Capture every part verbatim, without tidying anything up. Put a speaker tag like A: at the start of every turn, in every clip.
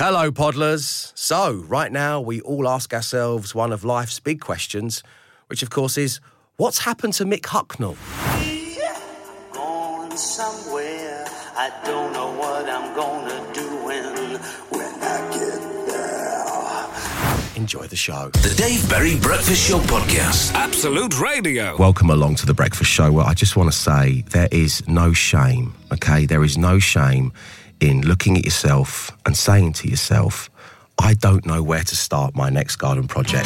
A: Hello, Podlers. So, right now, we all ask ourselves one of life's big questions, which, of course, is, what's happened to Mick Hucknall?
B: Going somewhere, I don't know what I'm gonna do when, when I get there.
A: Enjoy the show.
C: The Dave Berry Breakfast Show Podcast. Absolute Radio.
A: Welcome along to the Breakfast Show. Well, I just want to say there is no shame, okay? There is no shame in looking at yourself and saying to yourself, I don't know where to start my next garden project.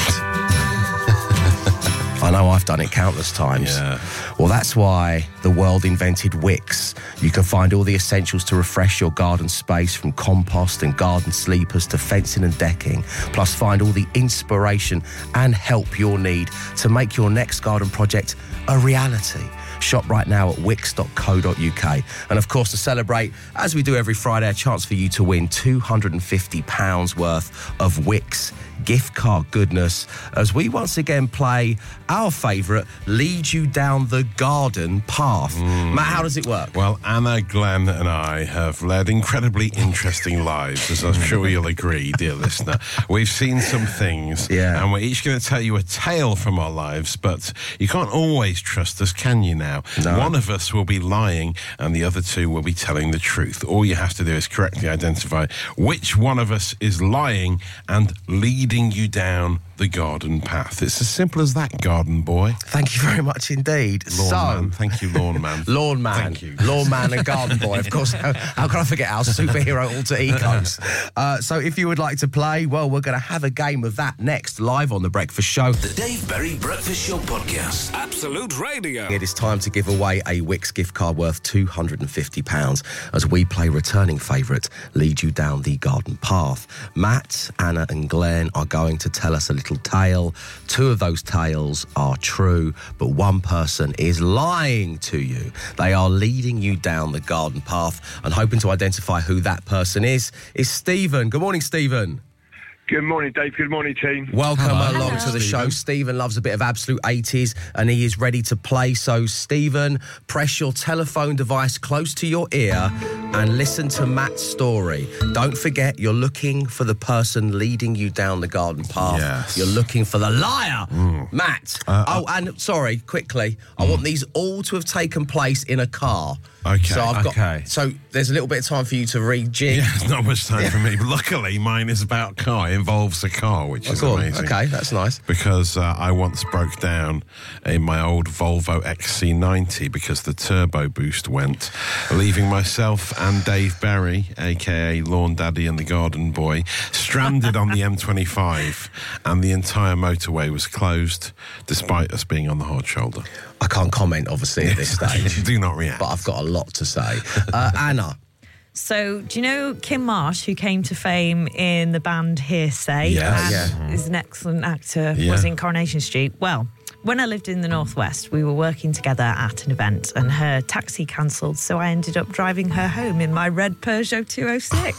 A: I know I've done it countless times.
D: Yeah.
A: Well, that's why the world invented Wix. You can find all the essentials to refresh your garden space, from compost and garden sleepers to fencing and decking, plus find all the inspiration and help you'll need to make your next garden project a reality. Shop right now at wix dot co dot uk. And of course, to celebrate, as we do every Friday, a chance for you to win two hundred fifty pounds worth of Wix gift card goodness as we once again play our favourite Lead You Down the Garden Path. Mm. Matt, how does it work?
D: Well, Anna, Glenn and I have led incredibly interesting lives, as I'm sure you'll agree, dear listener. We've seen some things,
A: yeah.
D: and we're each going to tell you a tale from our lives, but you can't always trust us, can you now?
A: No.
D: One of us will be lying and the other two will be telling the truth. All you have to do is correctly identify which one of us is lying and leading you down the garden path. It's as simple as that, garden boy.
A: Thank you very much indeed.
D: Lawn
A: so,
D: man. Thank you, lawn man.
A: Lawn man.
D: Thank you.
A: Lawn man and garden boy. Of course, how, how can I forget our superhero alter egos? Uh, so if you would like to play, well, we're going to have a game of that next, live on The Breakfast Show.
C: The Dave Berry Breakfast Show Podcast. Absolute Radio.
A: It is time to give away a Wix gift card worth two hundred fifty pounds as we play returning favourite, Lead You Down the Garden Path. Matt, Anna and Glenn are going to tell us a little tale. Two of those tales are true, but one person is lying to you. They are leading you down the garden path, and hoping to identify who that person is, is Stephen. Good morning, Stephen.
E: Good morning, Dave. Good morning, team.
A: Welcome
D: Hello.
A: along
D: Hello.
A: to the
D: Stephen.
A: show. Stephen loves a bit of absolute eighties and he is ready to play. So, Stephen, press your telephone device close to your ear and listen to Matt's story. Don't forget, you're looking for the person leading you down the garden path.
D: Yes.
A: You're looking for the liar.
D: Mm.
A: Matt.
D: Uh,
A: oh, and sorry, quickly, I
D: mm.
A: want these all to have taken place in a car.
D: Okay,
A: So I've got.
D: okay.
A: So there's a little bit of time for you to rejig.
D: Yeah, there's not much time for me. But luckily, mine is about car. It involves a car, which is
A: Cool.
D: amazing.
A: Okay, that's nice.
D: Because uh, I once broke down in my old Volvo X C ninety because the turbo boost went, leaving myself and Dave Berry, a k a. Lawn Daddy and the Garden Boy, stranded on the M twenty-five, and the entire motorway was closed, despite us being on the hard shoulder.
A: I can't comment, obviously, at this stage.
D: Do not react.
A: But I've got a lot to say. Uh, Anna.
F: So, do you know Kim Marsh, who came to fame in the band Hearsay?
D: Yes.
F: And
A: Yeah.
F: is an excellent actor,
D: Yeah.
F: was in Coronation Street. Well, when I lived in the Northwest, we were working together at an event and her taxi cancelled, so I ended up driving her home in my red Peugeot two oh six.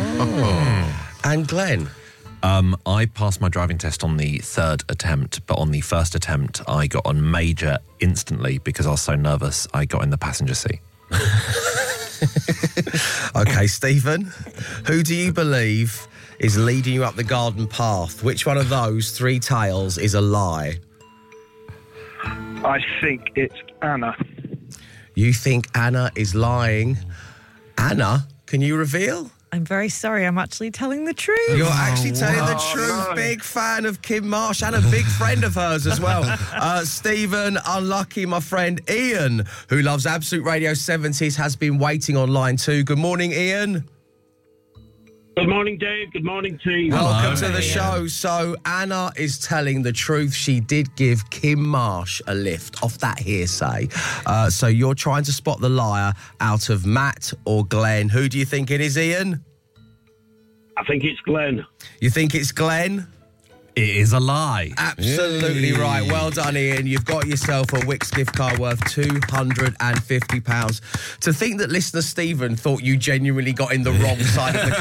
A: Oh. And Glenn.
G: Um, I passed my driving test on the third attempt, but on the first attempt, I got on major instantly because I was so nervous. I got in the passenger seat.
A: Okay, Stephen, who do you believe is leading you up the garden path? Which one of those three tales is a lie?
E: I think it's Anna.
A: You think Anna is lying? Anna, can you reveal?
F: I'm very sorry, I'm actually telling the truth.
A: You're actually telling the
E: wow.
A: truth.
E: No.
A: Big fan of Kim Marsh and a big friend of hers as well. Uh, Stephen, unlucky, my friend Ian, who loves Absolute Radio seventies, has been waiting on line two. Good morning, Ian.
H: Good morning, Dave. Good morning, team.
A: Welcome to the
G: Ian.
A: show. So, Anna is telling the truth. She did give Kim Marsh a lift off that hearsay. Uh, so, you're trying to spot the liar out of Matt or Glenn. Who do you think it is, Ian?
H: I think it's Glenn.
A: You think it's Glenn?
G: It is a lie.
A: Absolutely
D: Yay.
A: right. Well done, Ian. You've got yourself a Wix gift card worth two hundred fifty pounds. To think that listener Stephen thought you genuinely got in the wrong side of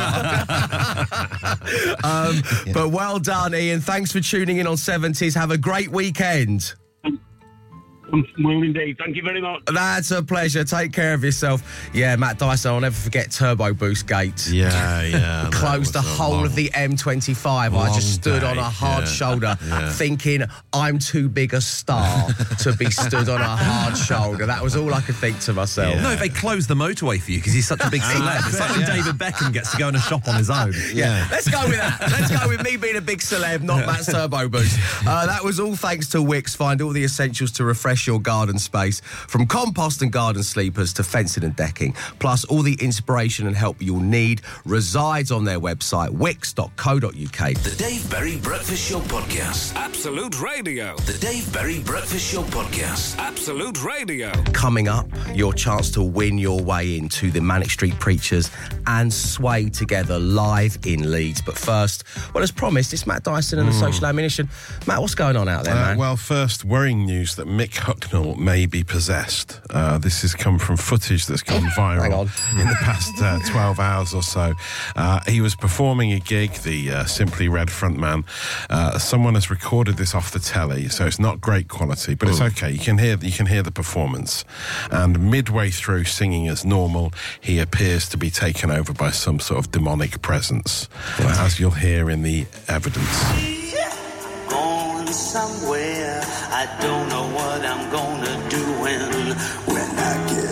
A: the car. um,
D: Yeah.
A: But well done, Ian. Thanks for tuning in on seventies. Have a great weekend.
H: I will indeed. Thank you very much.
A: That's a pleasure. Take care of yourself. Yeah, Matt Dyson, I'll never forget Turbo Boost Gate.
D: Yeah, yeah.
A: Closed the whole
D: long,
A: of the M twenty-five. I just stood
D: day,
A: on a hard
D: yeah,
A: shoulder
D: yeah.
A: thinking I'm too big a star to be stood on a hard shoulder. That was all I could think to myself.
D: Yeah.
G: No, they closed the motorway for you because he's such a big celeb. It's like when David Beckham gets to go in a shop on his own.
A: Yeah. Let's go with that. Let's go with me being a big celeb, not Matt's Turbo Boost. Uh, that was all thanks to Wix. Find all the essentials to refresh your garden space, from compost and garden sleepers to fencing and decking. Plus, all the inspiration and help you'll need resides on their website, wix dot co dot uk.
C: The Dave Berry Breakfast Show Podcast. Absolute Radio. The Dave Berry Breakfast Show Podcast. Absolute Radio.
A: Coming up, your chance to win your way into the Manic Street Preachers and Sway Together live in Leeds. But first, well, as promised, it's Matt Dyson and the Social Ammunition. Matt, what's going on out there,
D: Uh,
A: man?
D: well, first, worrying news that Mick Hucknall may be possessed. Uh, this has come from footage that's gone
A: Hang
D: viral
A: on.
D: in the past uh, twelve hours or so. Uh, he was performing a gig, the uh, Simply Red frontman. Uh, someone has recorded this off the telly, so it's not great quality, but it's okay. You can hear you can hear the performance. And midway through singing as normal, he appears to be taken over by some sort of demonic presence, as you'll hear in the evidence.
B: Going somewhere, I don't know what I'm gonna do when, when I get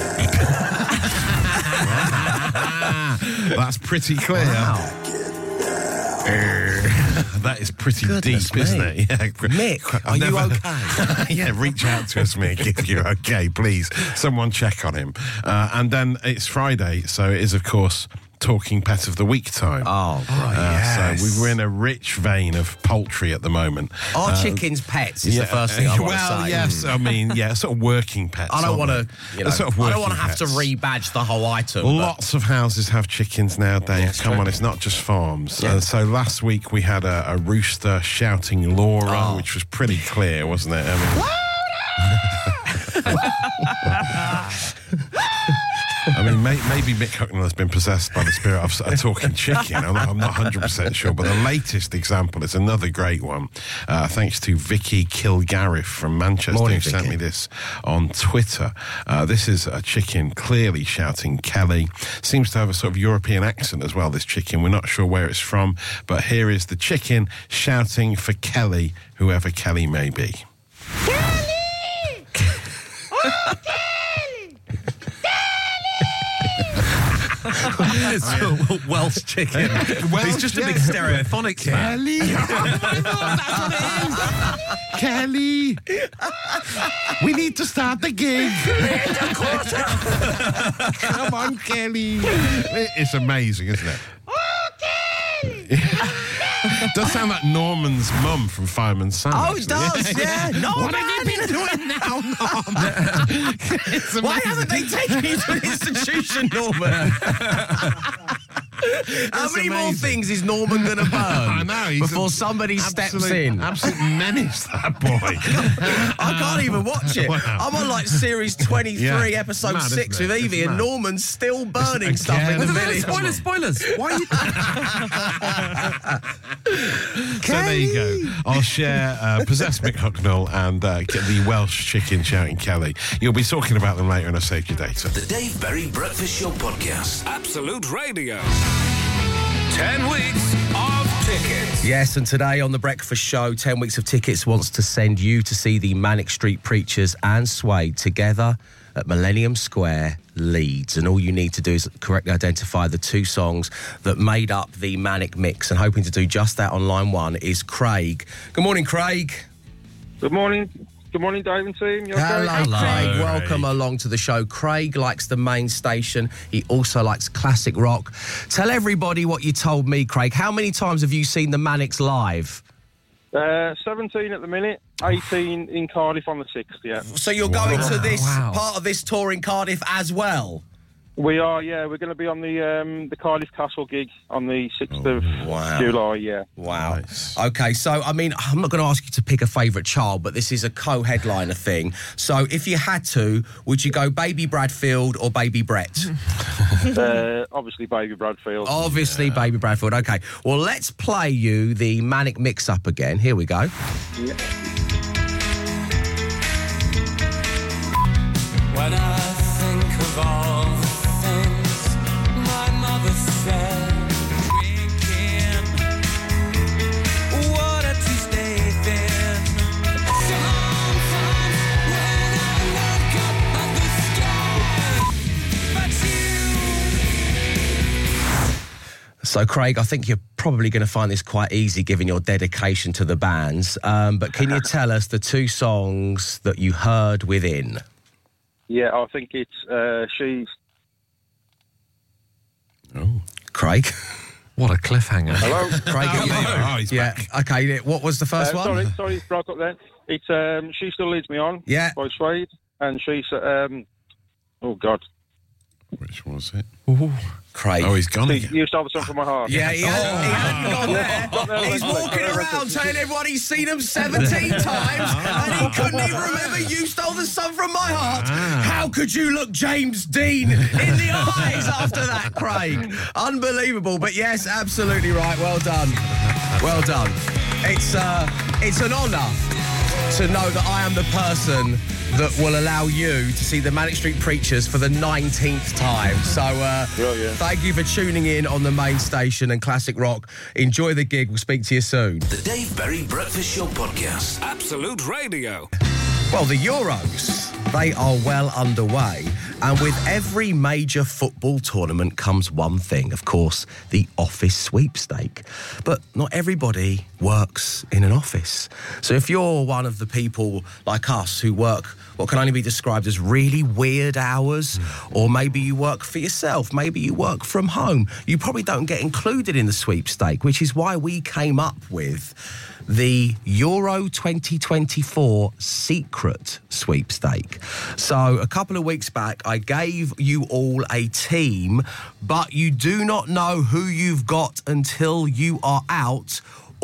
D: That's pretty clear. That is pretty
A: Goodness
D: deep, isn't
A: me.
D: it? Yeah.
A: Mick,
D: I've
A: are you okay?
D: Yeah, reach out to us, Mick, if you're okay, please. Someone check on him. Uh, and then it's Friday, so it is, of course, Talking Pet of the Week time.
A: Oh, right.
D: Uh, So we're in a rich vein of poultry at the moment.
A: Are
D: Uh,
A: chickens pets is the first thing I want to
D: well,
A: say.
D: yes, I mean, yeah, sort of working pets.
A: I don't
D: aren't
A: want to,
D: they?
A: you know,
D: Sort of
A: I don't want
D: working
A: to have to
D: pets.
A: rebadge the whole item. but-
D: Lots of houses have chickens now, Dave.
A: That's
D: Come
A: true.
D: on, it's not just farms.
A: Yeah.
D: Uh, so last week we had a, a rooster shouting Laura,
A: Oh.
D: which was pretty clear, wasn't it? I mean, I mean, may, maybe Mick Hucknall has been possessed by the spirit of a talking chicken. I'm not, I'm not one hundred percent sure. But the latest example is another great one. Uh, thanks to Vicky Kilgarriff from Manchester,
A: Morning,
D: who sent
A: Vicky.
D: me this on Twitter. Uh, this is a chicken clearly shouting Kelly. Seems to have a sort of European accent as well, this chicken. We're not sure where it's from. But here is the chicken shouting for Kelly, whoever Kelly may be.
G: It's a Welsh chicken. He's just a big stereophonics man.
D: Kelly! Oh my God, that's what it is! Kelly! We need to start the gig! Come on, Kelly! It's amazing, isn't it? Does sound like Norman's mum from Fireman's Son.
A: Oh, it
D: actually.
A: does, yeah. Norman!
D: What have you been doing now, Norman? It's
A: Why
D: amazing.
A: haven't they taken you to an institution, Norman? How many more
D: amazing.
A: things is Norman going to burn
D: I know, he's
A: before
D: a
A: somebody steps
D: absolute-
A: in?
D: Absolute menace, that boy.
A: I can't even watch it.
D: Wow.
A: I'm on like series twenty-three,
D: Yeah.
A: episode
D: Mad,
A: six
D: isn't
A: with
D: it?
A: Evie,
D: It's
A: and
D: mad.
A: Norman's still burning
D: It's
A: stuff in the
D: again.
A: village.
G: Spoilers, spoilers. Why are you...
D: So there you go. I'll share uh, Possessed Mick Hucknall and uh, get the Welsh chicken shouting Kelly. You'll be talking about them later, and I've saved your data.
C: The Dave Berry Breakfast Show Podcast. Absolute Radio. Ten weeks of tickets.
A: Yes, and today on The Breakfast Show, ten weeks of Tickets wants to send you to see the Manic Street Preachers and Sway together at Millennium Square, Leeds. And all you need to do is correctly identify the two songs that made up the Manic Mix. And hoping to do just that on line one is Craig. Good morning, Craig.
E: Good morning. Good morning, Dave and team. You
A: Hello,
E: okay?
A: Craig.
D: Craig.
A: Welcome along to the show. Craig likes the main station. He also likes classic rock. Tell everybody what you told me, Craig. How many times have you seen the Manics live?
E: Uh, seventeen at the minute, eighteen in Cardiff on the sixth, yeah.
A: So you're going to this
G: Wow.
A: part of this tour in Cardiff as well?
E: We are, yeah. We're going to be on the um, the Cardiff Castle gig on the sixth of
A: wow.
E: July, yeah.
A: Wow.
D: Nice.
A: Okay, so, I mean, I'm not going to ask you to pick a favourite child, but this is a co-headliner thing. So if you had to, would you go Baby Bradfield or Baby Brett?
E: uh, obviously, Baby Bradfield.
A: Obviously, Baby Bradfield. Okay, well, let's play you the Manic Mix-Up again. Here we go.
I: When I think of all the things my mother said, drinking water to stay thin. Sometimes when I look up at the sky, but you.
A: So, Craig, I think you're probably going to find this quite easy given your dedication to the bands. Um, but can you tell us the two songs that you heard within?
E: Yeah, I think it's uh, She's.
A: Oh, Craig.
G: What a cliffhanger.
E: Hello?
A: Craig, are you-
D: Oh, he's
A: yeah,
D: back.
A: okay, what was the first
E: Uh,
A: one?
E: sorry, sorry, broke up then. It's um, She Still Leads Me On
A: Yeah.
E: by Suede. And she's, um, oh, God.
D: Which was it?
A: Craig.
D: Oh, he's gone
E: She
D: again.
E: used to have a song from my heart.
A: Yeah, he, hasn't, he hasn't gone there. He's walking around telling everyone he's seen them seventeen times and he couldn't even remember You Stole the Sun From My Heart. How could you look James Dean in the eyes after that, Craig? Unbelievable. But yes, absolutely right. Well done. Well done. It's, uh, it's an honour to know that I am the person that will allow you to see the Manic Street Preachers for the nineteenth time. So uh,
E: Brilliant.
A: thank you for tuning in on the main station and Classic Rock. Enjoy the gig. We'll speak to you soon.
C: The Dave Berry Breakfast Show Podcast. Absolute Radio.
A: Well, the Euros, they are well underway. And with every major football tournament comes one thing, of course, the office sweepstake. But not everybody works in an office. So if you're one of the people like us who work what can only be described as really weird hours, or maybe you work for yourself, maybe you work from home, you probably don't get included in the sweepstake, which is why we came up with the Euro twenty twenty-four Secret Sweepstake. So a couple of weeks back, I gave you all a team, but you do not know who you've got until you are out,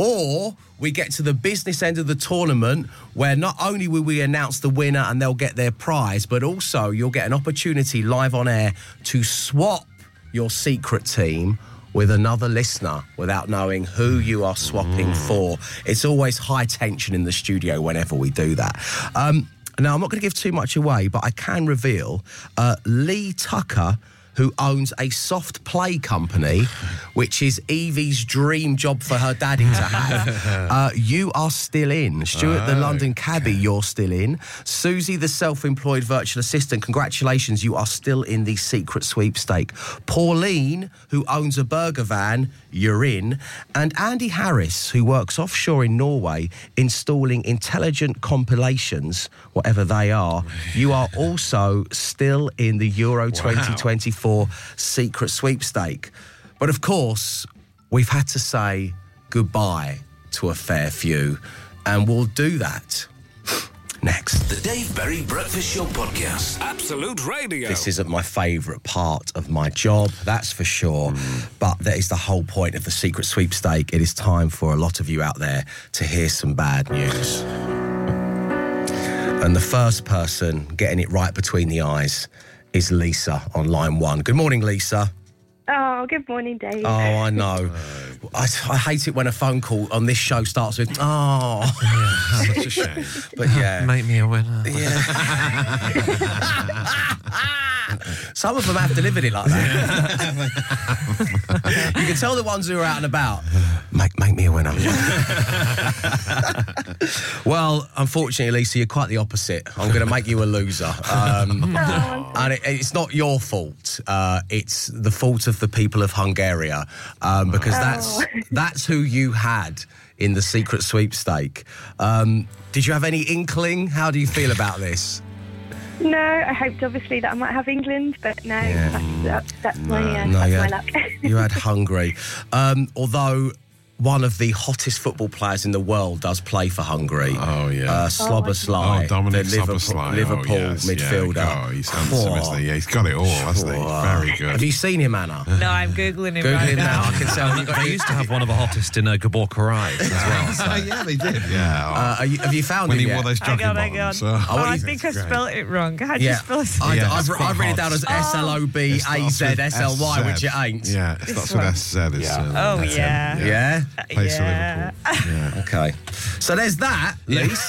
A: or we get to the business end of the tournament where not only will we announce the winner and they'll get their prize, but also you'll get an opportunity live on air to swap your secret team with another listener without knowing who you are swapping mm. for. It's always high tension in the studio whenever we do that. Um, now, I'm not going to give too much away, but I can reveal uh, Lee Tucker, who owns a soft play company, which is Evie's dream job for her daddy to have. uh, you are still in. Stuart, oh, the London cabbie, okay. You're still in. Susie, the self-employed virtual assistant, congratulations, you are still in the secret sweepstake. Pauline, who owns a burger van, you're in. And Andy Harris, who works offshore in Norway, installing intelligent compilations, whatever they are, you are also still in the Euro wow. twenty twenty-four secret sweepstake. But of course, we've had to say goodbye to a fair few, and we'll do that next.
C: The Dave Berry Breakfast Show Podcast. Absolute Radio.
A: This isn't my favourite part of my job, that's for sure, mm. but that is the whole point of the secret sweepstake. It is time for a lot of you out there to hear some bad news. And the first person getting it right between the eyes is Lisa on line one. Good morning, Lisa.
J: Oh, good morning, Dave.
A: Oh, I know. I, I hate it when a phone call on this show starts with, oh.
D: Yeah, such a shame.
A: But yeah.
G: Make me a winner.
A: Yeah. Some of them have delivered it like that. You can tell the ones who are out and about, make, make me a winner. Well, unfortunately, Lisa, you're quite the opposite. I'm going to make you a loser. Um,
J: oh.
A: And it, it's not your fault. Uh, it's the fault of the people of Hungary, um, because
J: oh.
A: that's that's who you had in the secret sweepstake. Um, did you have any inkling? How do you feel about this?
J: No, I hoped obviously that I might have England, but no,
A: Yeah.
J: that's, that, that's,
A: No,
J: my, uh,
A: no,
J: that's
A: you
J: my
A: had,
J: luck.
A: you had Hungary. Um, although one of the hottest football players in the world does play for Hungary.
D: Oh, yeah.
A: Uh, Szoboszlai,
D: Oh, Dominic
A: the Liverpool,
D: Szoboszlai.
A: Liverpool
D: oh, yes,
A: midfielder.
D: Yeah. Oh, he's handsome, isn't he? Yeah, he's got it all, hasn't he? Very good.
A: Have you seen him, Anna?
F: No, I'm Googling him
A: Google
F: right
A: him now.
F: now.
A: I can tell you got
G: They used to have one of the hottest in uh, Gabor Karaï as well. So.
D: yeah, they did. Yeah.
A: Uh, are you, have you found
D: when
A: him
D: he
A: yet?
D: wore those
F: Hang
D: jogging
F: on, hang on.
D: bottoms. So.
F: Oh,
A: Oh,
F: I
A: he's-
F: think I
D: great.
F: spelled it wrong. How do you
A: Yeah,
F: spell it?
A: I,
D: Yeah,
A: I've,
D: it's
A: I've
D: quite
A: written it
D: hot.
A: down as S L O B
D: It
A: A
D: starts
A: Z
D: with
A: S L Y,
D: S Z.
A: which it ain't.
D: Yeah, it starts
F: This
D: with
F: one.
D: S Z. It's,
A: Yeah.
D: um,
F: Oh,
D: S M.
F: yeah.
A: Yeah?
D: Place
F: Yeah.
D: for Liverpool. Yeah.
A: Okay. So there's that, Lise.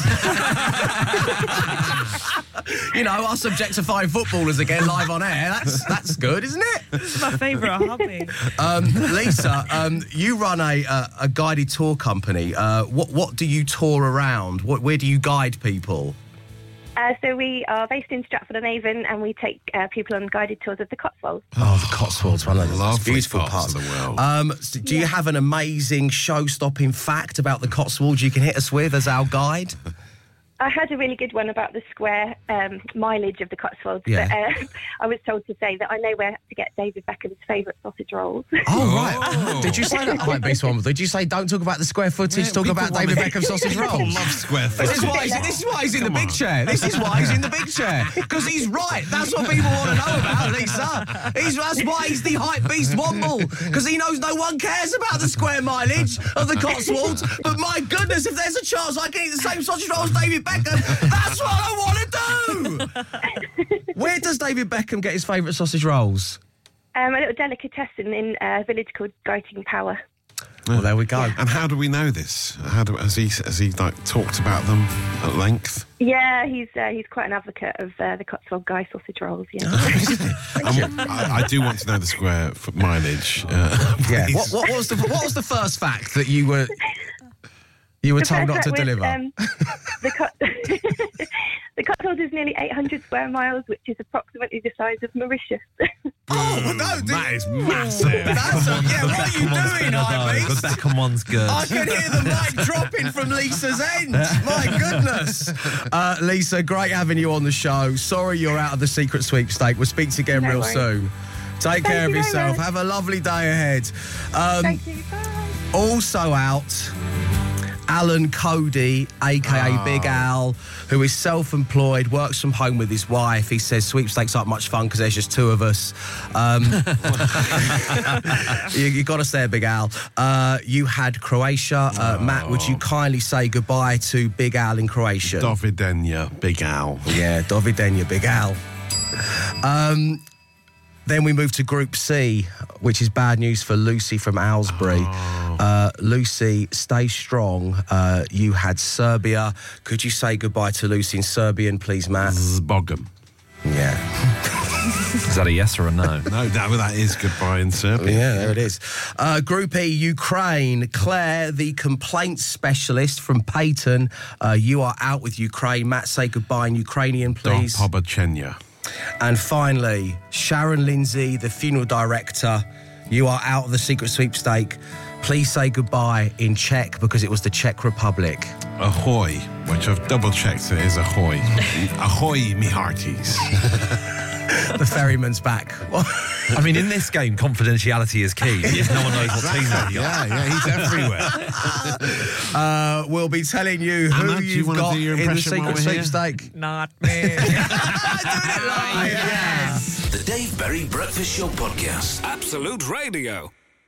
A: You know, us objectifying footballers again live on air. That's that's good, isn't it?
F: It's my favourite hobby.
A: Um, Lisa, um, you run a, a a guided tour company. Uh, what what do you tour around? What where do you guide people?
J: Uh, so we are based in Stratford-on-Avon, and we take uh, people on guided tours of the Cotswolds.
A: Oh, the Cotswolds, one of the most
D: Lovely
A: beautiful
D: parts
A: parts
D: of the world.
A: Um, so do you have an amazing show-stopping fact about the Cotswolds you can hit us with as our guide?
J: I had a really good one about the square um, mileage of the Cotswolds.
A: Yeah.
J: But, uh, I was told to say that I know where to get David Beckham's favourite sausage rolls.
A: Oh, right. Did you say that? I might be one. Did you say don't talk about the square footage,
D: Yeah,
A: talk
D: people
A: about
D: wanna-
A: David Beckham's sausage rolls?
D: People love square
A: This is
D: footage.
A: why he's, this is why he's in the
D: Come
A: big
D: on.
A: chair. This is why he's in the big chair. Because he's right. That's what people want to know about, Lisa. He's, that's why he's the hype beast Womble. Because he knows no one cares about the square mileage of the Cotswolds. But my goodness, if there's a chance I can eat the same sausage roll as David Beckham, that's what I want to do. Where does David Beckham get his favourite sausage rolls?
J: Um, a little delicatessen in a village called Guyting Power.
A: Well, there we go.
D: And how do we know this? How do, has he has he like talked about them at length?
J: Yeah, he's uh, he's quite an advocate of uh, the Cotswold Guy sausage rolls. Yeah.
D: And I, I do want to know the square foot mileage. Uh,
A: Yeah.
D: please.
A: What, what was the what was the first fact that you were you were
J: The
A: told
J: first
A: not to
J: fact was,
A: deliver?
J: um, the, Co- the Cotswolds is nearly eight hundred square miles, which is approximately the size of Mauritius.
A: Oh, no,
D: that is massive.
A: That's a, yeah, what are you doing,
G: The
A: Hypebeast?
G: Beckham one's good.
A: I can hear the mic dropping from Lisa's end. My goodness. Uh, Lisa, great having you on the show. Sorry you're out of the secret sweepstake. We'll speak to you again
J: No
A: real
J: worries.
A: soon. Take
J: Thank
A: care of
J: you very
A: yourself.
J: much.
A: Have a lovely day ahead. Um,
J: Thank you. Bye.
A: Also out, Alan Cody, a k a. Big Al, who is self-employed, works from home with his wife. He says sweepstakes aren't much fun because there's just two of us. Um, you you got us there, Big Al. Uh, you had Croatia. Uh, Matt, would you kindly say goodbye to Big Al in Croatian?
D: Dovidenia, Big Al.
A: Yeah, Dovidenia, Big Al. Um, then we move to Group C, which is bad news for Lucy from Aylesbury. Uh, Lucy, stay strong. Uh, you had Serbia. Could you say goodbye to Lucy in Serbian, please, Matt?
D: Zbogom.
A: Yeah.
G: Is that a yes or a no?
D: No, that, that is goodbye in Serbia.
A: Yeah, there it is. Uh, Group E, Ukraine. Claire, the complaints specialist from Payton. Uh, you are out with Ukraine. Matt, say goodbye in Ukrainian,
D: Do
A: please.
D: Pobachenya.
A: And finally, Sharon Lindsay, the funeral director. You are out of the secret sweepstake. Please say goodbye in Czech because it was the Czech Republic.
D: Ahoy, which I've double-checked it is ahoy. Ahoy, me hearties.
A: The ferryman's back.
G: I mean, in this game, confidentiality is key because no one knows what team they're
D: Yeah, yeah, he's everywhere.
A: Uh, we'll be telling you who
D: Anna, do you
A: you've
D: wanna
A: got
D: do your
A: in the
D: impression while
A: secret
D: we're here?
A: sweepstake.
F: Not me.
A: Yes.
C: The Dave Berry Breakfast Show Podcast. Absolute Radio.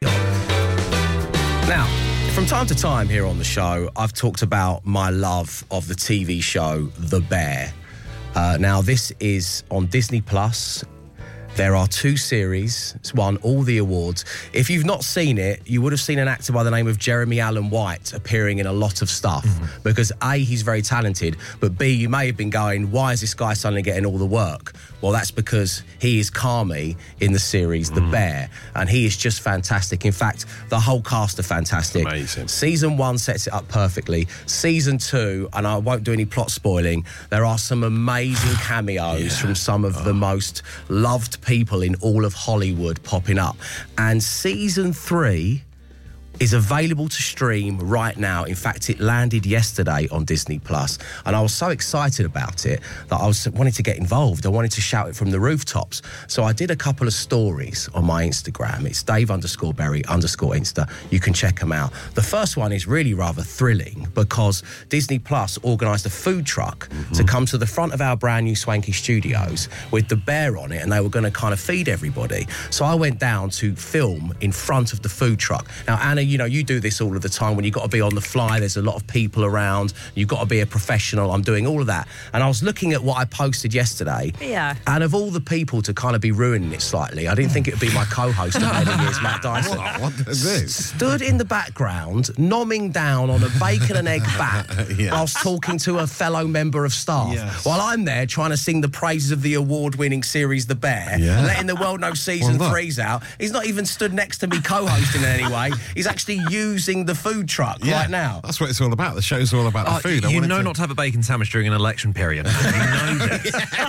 A: Now, from time to time here on the show, I've talked about my love of the T V show The Bear. Uh, now, this is on Disney Plus. There are two series. It's won all the awards. If you've not seen it, you would have seen an actor by the name of Jeremy Allen White appearing in a lot of stuff. Mm-hmm. Because A, he's very talented, but B, you may have been going, why is this guy suddenly getting all the work? Well, that's because he is Kami in the series The mm. Bear, and he is just fantastic. In fact, the whole cast are fantastic.
D: Amazing.
A: Season one sets it up perfectly. Season two, and I won't do any plot spoiling, there are some amazing cameos yeah. from some of oh. the most loved people in all of Hollywood popping up. And season three is available to stream right now. In fact, it landed yesterday on Disney Plus, and I was so excited about it that I was wanted to get involved. I wanted to shout it from the rooftops. So I did a couple of stories on my Instagram. It's Dave underscore Berry underscore Insta. You can check them out. The first one is really rather thrilling because Disney Plus organised a food truck mm-hmm. to come to the front of our brand new swanky studios with the bear on it, and they were going to kind of feed everybody. So I went down to film in front of the food truck. Now, Anna, of, you know, you do this all of the time when you've got to be on the fly, there's a lot of people around, you've got to be a professional. I'm doing all of that. And I was looking at what I posted yesterday.
F: Yeah.
A: And of all the people to kind of be ruining it slightly, I didn't think it would be my co-host of many years, Matt Dyson.
D: What? What is this?
A: Stood in the background, nomming down on a bacon and egg bat
D: Yes.
A: whilst talking to a fellow member of staff.
D: Yes.
A: While I'm there trying to sing the praises of the award-winning series The Bear,
D: Yeah.
A: letting the world know season
D: Well, look.
A: three's out. He's not even stood next to me co-hosting in any way. He's actually using the food truck
D: Yeah,
A: right now.
D: That's what it's all about. The show's all about
G: Oh,
D: the food. I
G: you
D: wanted
G: know
D: to-
G: not to have a bacon sandwich during an election period. You know this.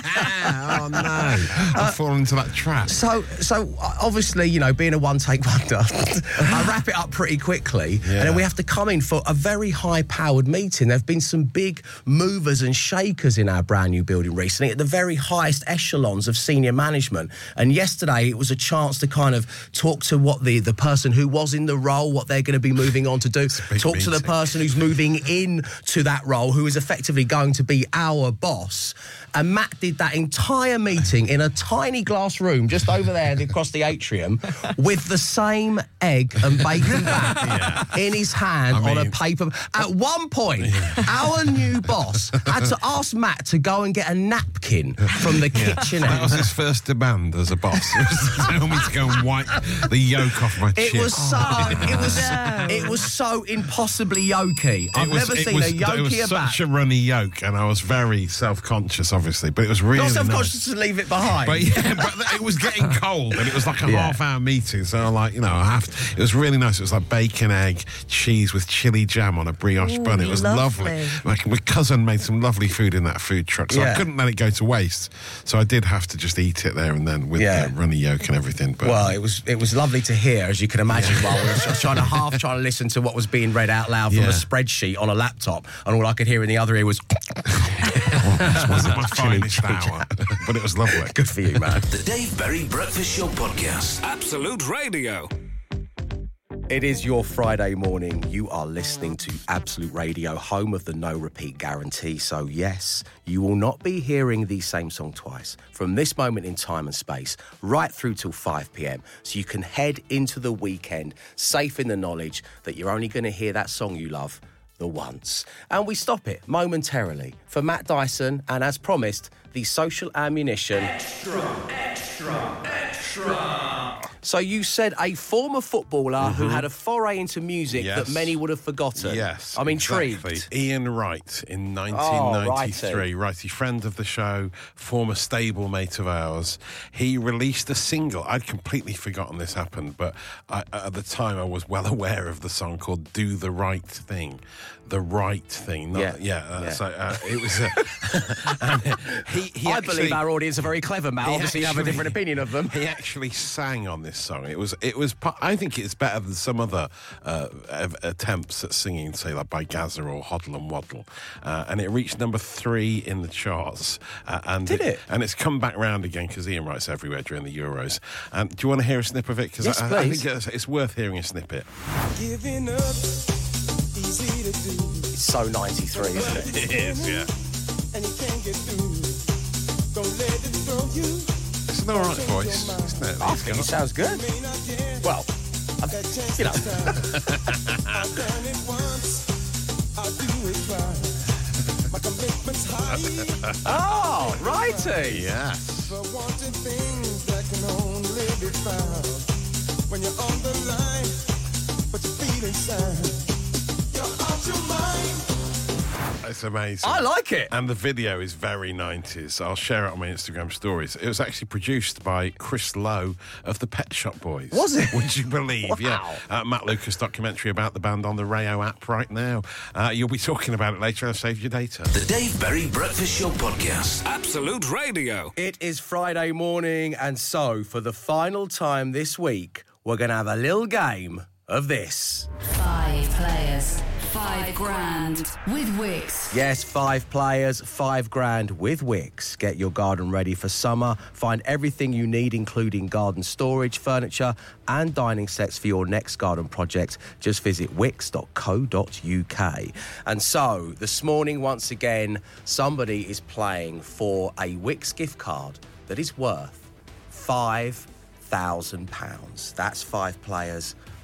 D: oh no, I've fallen into that trap.
A: So, so uh, obviously, you know, being a one-take wonder, I wrap it up pretty quickly,
D: Yeah.
A: and then we have to come in for a very high-powered meeting. There have been some big movers and shakers in our brand new building recently at the very highest echelons of senior management. And yesterday, it was a chance to kind of talk to what the, the person who was in the role, what they're going to be moving on to do,
D: big
A: talk to the
D: meeting.
A: person who's moving in to that role, who is effectively going to be our boss. And Matt did that entire meeting in a tiny glass room just over there across the atrium with the same egg and bacon bat in his hand
D: I
A: on a
D: mean-
A: paper. At one point, our new boss had to ask Matt to go and get a napkin from the kitchen
D: That was
A: end.
D: his first demand as a boss. It was to tell me to go and wipe the yolk off my
A: It
D: chip.
A: was so, it was, it was so impossibly yokey. I've
D: It was-
A: never
D: it
A: seen
D: was,
A: a
D: It was
A: yokier bat.
D: such a runny yolk, and I was very self-conscious, obviously, but it was really
A: Not
D: nice.
A: self-conscious to leave it behind.
D: But yeah, but it was getting cold, and it was like a
A: Yeah.
D: half-hour meeting. So I'm like, you know, I have. To, it was really nice. It was like bacon, egg, cheese with chili jam on a brioche
F: Ooh,
D: bun. It was lovely.
F: lovely.
D: Like my cousin made some lovely food in that food truck, so
A: Yeah.
D: I couldn't let it go to waste. So I did have to just eat it there and then with
A: Yeah.
D: the runny yolk and everything. But
A: Well, it was it was lovely to hear, as you can imagine, while we were trying to half trying to listen to what was being read out loud from
D: Yeah.
A: a spreadsheet on a laptop, and all I could hear in the other ear was
D: it wasn't my finest hour, but it was lovely.
A: good for you, man.
C: The Dave Berry Breakfast Show Podcast. Absolute Radio.
A: It is your Friday morning. You are listening to Absolute Radio, home of the no repeat guarantee. So yes, you will not be hearing the same song twice from this moment in time and space right through till five p.m. So you can head into the weekend safe in the knowledge that you're only going to hear that song you love the once. And we stop it momentarily for Matt Dyson and, as promised, the social ammunition. Extra, extra, extra. So you said a former footballer who had a foray into music
D: Yes.
A: that many would have forgotten.
D: Yes,
A: I'm
D: exactly.
A: intrigued.
D: Ian Wright in nineteen ninety-three.
A: Oh,
D: Righty, friend of the show, former stablemate of ours. He released a single. I'd completely forgotten this happened, but I, at the time I was well aware of the song called "Do the Right Thing." The right thing, not,
A: Yeah.
D: yeah. uh,
A: Yeah.
D: So uh, it was. Uh, and he, he
A: I
D: actually,
A: believe our audience are very clever, Matt.
D: he
A: Obviously, you have a
D: actually-
A: different opinion of them.
D: He actually sang on this song. It was, it was. pa- I think it's better than some other uh, av- attempts at singing, say like by Gaza or Hoddle and Waddle. Uh, and it reached number three in the charts. Uh, and
A: Did it?
D: And it's come back round again because Ian Wright's everywhere during the Euros. Um, do you want to hear a snip of it? Because
A: Yes,
D: I, I
A: please.
D: think it's, it's worth hearing a snippet.
I: Giving up, easy to do,
A: It's so ninety-three, isn't it?
D: It is, yeah.
I: and you can't get through. Don't let it throw you.
D: It's an all right voice, isn't it?
A: I
D: He's
A: think it
D: got-
A: sounds good.
I: May not get
A: Well, I-
I: that chance
A: you know.
I: this time. I've done it once, I'll do it twice. My commitment's high,
A: Oh, righty.
D: Yes.
I: for wanting things that can only be found when you're on the line, but you feel inside. You're out your mind.
D: It's amazing.
A: I like it.
D: And the video is very nineties. I'll share it on my Instagram stories. It was actually produced by Chris Lowe of the Pet Shop Boys.
A: Was it?
D: Would you believe? Yeah. Uh, Matt Lucas documentary about the band on the Rayo app right now. Uh, you'll be talking about it later. I'll save your data.
C: The Dave Berry Breakfast Show Podcast. Absolute Radio.
A: It is Friday morning, and so for the final time this week, we're going to have a little game of this.
K: Five players, five grand with Wix.
A: Yes, five players, five grand with Wix. Get your garden ready for summer. Find everything you need, including garden storage, furniture, and dining sets for your next garden project. Just visit wix dot co dot uk. And so, this morning, once again, somebody is playing for a Wix gift card that is worth five thousand pounds. That's five players,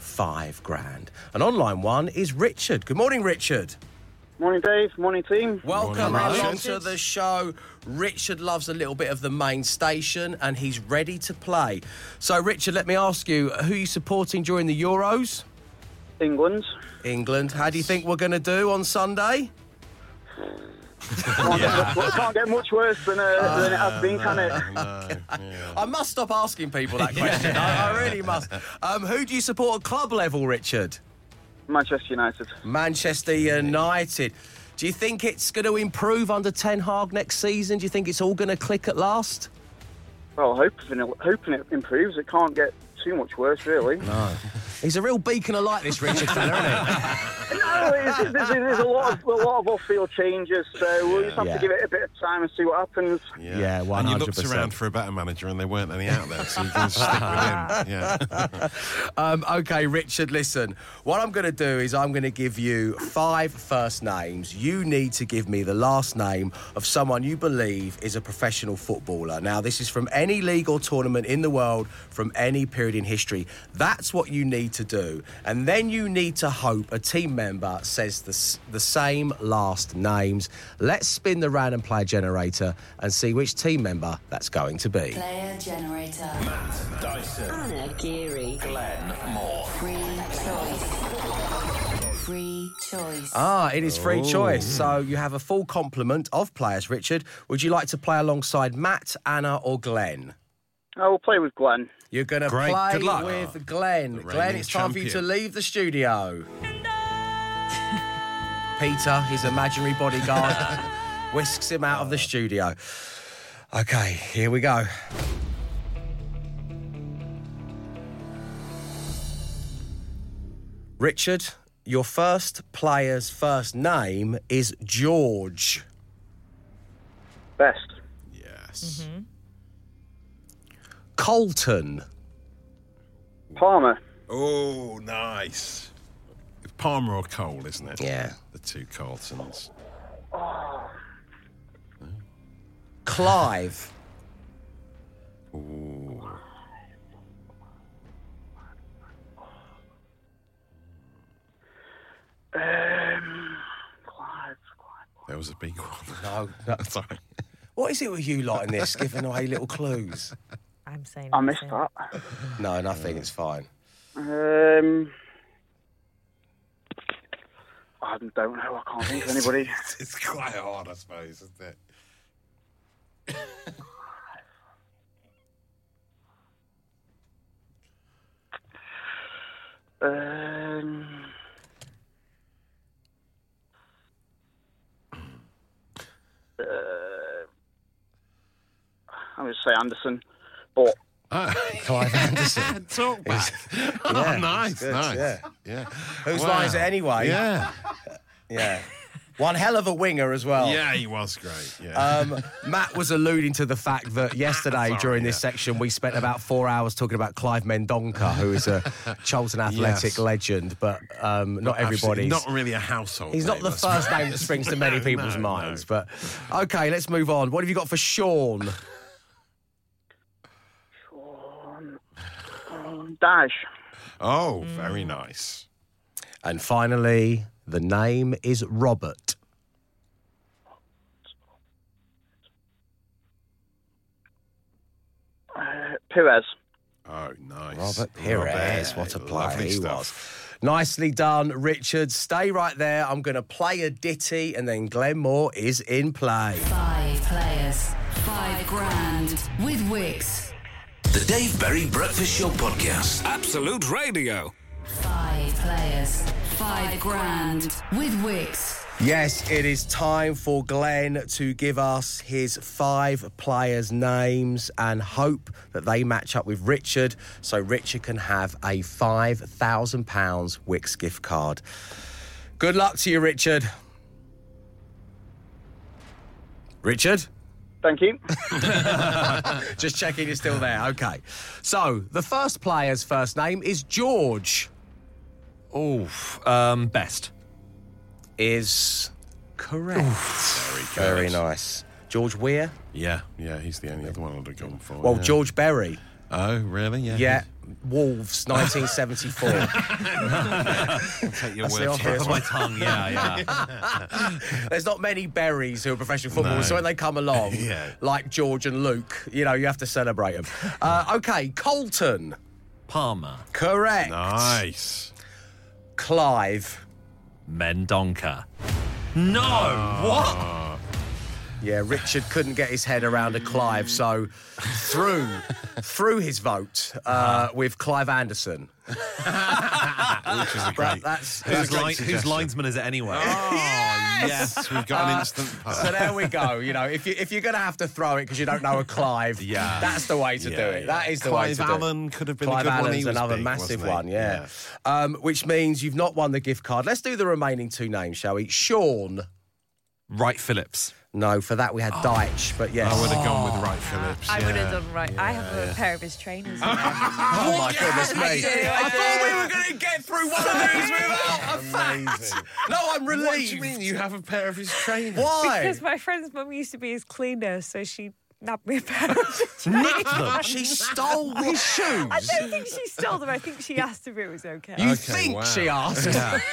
A: five grand. An online one is Richard. Good morning, Richard.
L: Morning, Dave. Morning, team.
A: Welcome
L: Morning,
A: along
L: Richard.
A: to the show. Richard loves a little bit of the main station and he's ready to play. So, Richard, let me ask you, who are you supporting during the Euros?
L: England.
A: England. How do you think we're going to do on Sunday?
L: Can't,
A: Yeah.
L: get, can't get much worse than, uh, than it has been, can it?
A: I must stop asking people that question. I, I really must. Um, who do you support at club level, Richard?
L: Manchester United.
A: Manchester United. Do you think it's going to improve under Ten Hag next season? Do you think it's all going to click at last?
L: Well, hoping it, hoping it improves. It can't get too much worse, really.
A: No. He's a real beacon of light, this Richard fella, isn't he?
L: No, it's, there's, there's a lot of a lot of off-field changes, so we'll just have
A: Yeah.
L: to give it a bit of time and see what happens.
A: Yeah, one
D: And you
A: hundred
D: looked
A: percent.
D: around for a better manager and there weren't any out there, so you can stick with him. Yeah.
A: Um, OK, Richard, listen. What I'm going to do is I'm going to give you five first names. You need to give me the last name of someone you believe is a professional footballer. Now, this is from any league or tournament in the world, from any period in history. That's what you need to do. And then you need to hope a team member says the, s- the same last names. Let's spin the random player generator and see which team member that's going to be.
K: Player generator.
C: Matt Dyson.
K: Anna Geary.
C: Glenn Moore.
K: Free choice. Free choice.
A: Ah, it is free
D: Oh.
A: choice. So you have a full complement of players, Richard. Would you like to play alongside Matt, Anna or Glenn?
L: I will play with Glenn.
A: You're going to
D: Great.
A: play
D: Good luck.
A: with Glenn.
D: The
A: Glenn,
D: reigning
A: it's time for you to
D: champion.
A: leave the studio. Peter, his imaginary bodyguard, whisks him out of the studio. OK, here we go. Richard, your first player's first name is George.
L: Best.
D: Yes.
A: Colton.
L: Palmer.
D: Oh, nice. It's Palmer or Cole, isn't it?
A: Yeah.
D: The two Coltons.
A: Clive.
D: Ooh.
L: Um, Clive.
D: That was a big one.
A: No, no.
D: Sorry.
A: What is it with you lot in this, giving away little clues?
F: I'm saying.
L: I missed
F: nothing.
L: that.
A: No, nothing, it's fine.
L: Um, I don't know. I can't think of anybody.
D: It's quite hard, I suppose, isn't it?
L: Um, uh, I'm going to say Anderson, but
A: Clive Anderson.
D: Talk back.
A: Yeah,
D: Oh, nice,
A: good,
D: nice.
A: yeah.
D: Yeah.
A: Whose
D: Wow.
A: line is it anyway?
D: Yeah.
A: Yeah. One hell of a winger as well.
D: Yeah, he was great. Yeah.
A: Um, Matt was alluding to the fact that yesterday
D: Sorry,
A: during this
D: yeah.
A: section we spent about four hours talking about Clive Mendonca, who is a Charlton Athletic
D: Yes.
A: legend, but um, not
D: Absolutely
A: everybody's.
D: Not really a household.
A: He's not
D: name,
A: the
D: I
A: first
D: suppose.
A: name that springs to many
D: No,
A: people's
D: no,
A: minds.
D: no.
A: But okay, let's move on. What have you got for Sean?
L: um, um, Dash.
D: Oh, very nice.
A: And finally, the name is Robert.
L: Uh, Perez.
D: Oh, nice.
A: Robert Pires,
D: Robert,
A: what a player
D: lovely
A: he
D: stuff.
A: was. Nicely done, Richard. Stay right there. I'm going to play a ditty, and then Glenn Moore is in play.
K: Five players. Five grand. With Wix.
C: The Dave Berry Breakfast Show Podcast. Absolute Radio.
K: Five players. Five grand. With Wix.
A: Yes, it is time for Glenn to give us his five players' names and hope that they match up with Richard so Richard can have a five thousand pounds Wix gift card. Good luck to you, Richard. Richard?
L: Thank you.
A: Just checking you're still there. Okay. So, the first player's first name is George.
G: Oh, um, best.
A: Is correct.
D: Very good.
A: Very nice. George Weir?
D: Yeah, yeah, he's the only other one I'd have gone for.
A: Well,
D: yeah.
A: George Berry.
D: Oh, really? Yeah.
A: Yeah, Wolves, nineteen seventy-four.
D: Take your
A: That's
D: word
A: the
D: for
A: obvious
D: it.
A: one.
G: tongue, yeah, yeah.
A: There's not many berries who are professional footballers,
D: No.
A: so when they come along,
D: Yeah.
A: like George and Luke, you know, you have to celebrate them. Uh, okay, Colton.
G: Palmer.
A: Correct.
D: Nice.
A: Clive.
G: Mendonca. No! What?
A: Yeah, Richard couldn't get his head around a Clive, so threw threw his vote uh, with Clive Anderson.
D: Which is a great.
A: That's
G: Whose,
D: great
G: line, whose
D: suggestion.
G: linesman is it anyway?
D: Oh, yes, we've got an instant putt.
A: So there we go. You know, if you if you're going to have to throw it because you don't know a Clive,
G: Yeah.
A: that's the way to
D: Yeah,
A: do it.
D: yeah.
A: That is the
D: Clive
A: way to do it.
D: Allen could have been
A: Clive
D: a good one.
A: Allen's
D: He was
A: another
D: big,
A: massive
D: wasn't
A: one,
D: he?
A: yeah. Um, which means you've not won the gift card. Let's do the remaining two names, shall we? Sean.
G: Wright Phillips.
A: No, for that we had Deitch, but yes.
D: I would have gone with Wright Phillips.
F: I would have
D: yeah.
F: done right. I have a pair of his trainers. in there.
A: Oh my goodness me!
F: Yeah,
A: I
F: I
A: thought
F: do.
A: we were going to get through one of these without a fact.
D: Amazing.
A: No, I'm relieved.
D: What do you mean you have a pair of his trainers?
A: Why?
F: Because my friend's mum used to be his cleaner, so she nabbed me a pair of his
A: Nicked them. She stole his shoes.
F: I don't think she stole them. I think she asked if it was okay.
A: You
D: Okay,
A: think
D: wow.
A: she asked?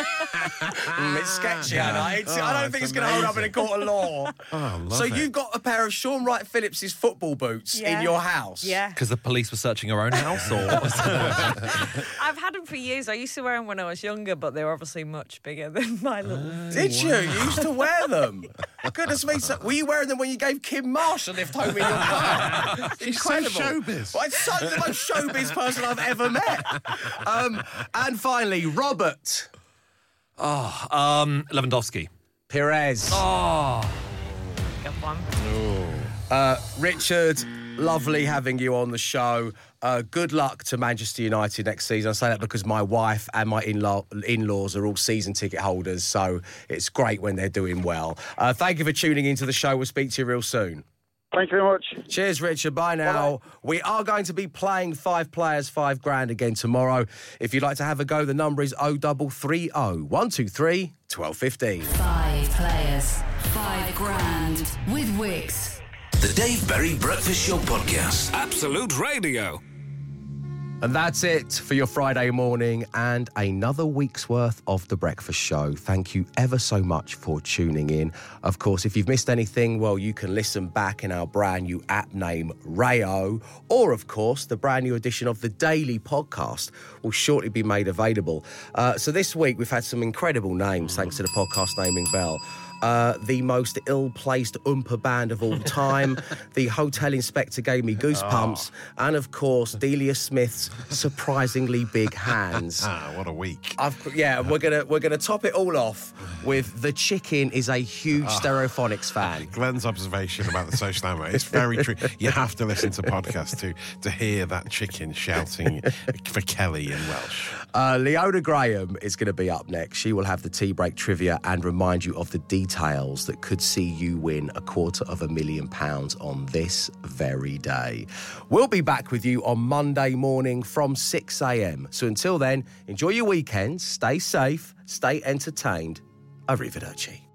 A: Mm, it's sketchy, Anna. It's, I
D: Oh,
A: don't
D: it's
A: think it's going to hold up in a court of law.
D: Oh, I love
A: So
D: it.
A: you've got a pair of Sean Wright Phillips's football boots
F: Yeah.
A: in your house?
F: Yeah.
G: Because the police were searching her own house, or what was it?
F: I've had them for years. I used to wear them when I was younger, but they were obviously much bigger than my little...
A: Did you? You used to wear them? Goodness me. So, were you wearing them when you gave Kim Marsh a lift home in your car?
D: She's so showbiz.
A: Well, it's so the most showbiz person I've ever met. Um, and finally, Robert.
G: Oh, um, Lewandowski.
A: Perez.
G: Oh.
F: Good one.
A: Uh, Richard, lovely having you on the show. Uh, good luck to Manchester United next season. I say that because my wife and my in-law, in-laws are all season ticket holders, so it's great when they're doing well. Uh, thank you for tuning into the show. We'll speak to you real soon.
L: Thank you very much.
A: Cheers, Richard. Bye now.
L: Bye.
A: We are going to be playing Five Players, Five Grand again tomorrow. If you'd like to have a go, the number is oh double three oh, one two three, twelve fifteen.
K: Five players, five grand with Wix.
C: The Dave Berry Breakfast Show Podcast. Absolute Radio.
A: And that's it for your Friday morning and another week's worth of The Breakfast Show. Thank you ever so much for tuning in. Of course, if you've missed anything, well, you can listen back in our brand new app name, Rayo, or, of course, the brand new edition of the Daily Podcast will shortly be made available. Uh, so this week, we've had some incredible names, thanks to the podcast naming bell. Uh, the most ill-placed Oompa band of all time. The hotel inspector gave me goosebumps. Oh. And, of course, Delia Smith's surprisingly big hands.
D: Ah, what a week.
A: I've, yeah, we're gonna we're gonna top it all off with the chicken is a huge oh. Stereophonics fan.
D: Glenn's observation about the social ammo, it's very true. You have to listen to podcasts to to hear that chicken shouting for Kelly in Welsh.
A: Uh, Leona Graham is going to be up next. She will have the tea break trivia and remind you of the details that could see you win a quarter of a million pounds on this very day. We'll be back with you on Monday morning from six a.m. So until then, enjoy your weekends, stay safe, stay entertained. Arrivederci.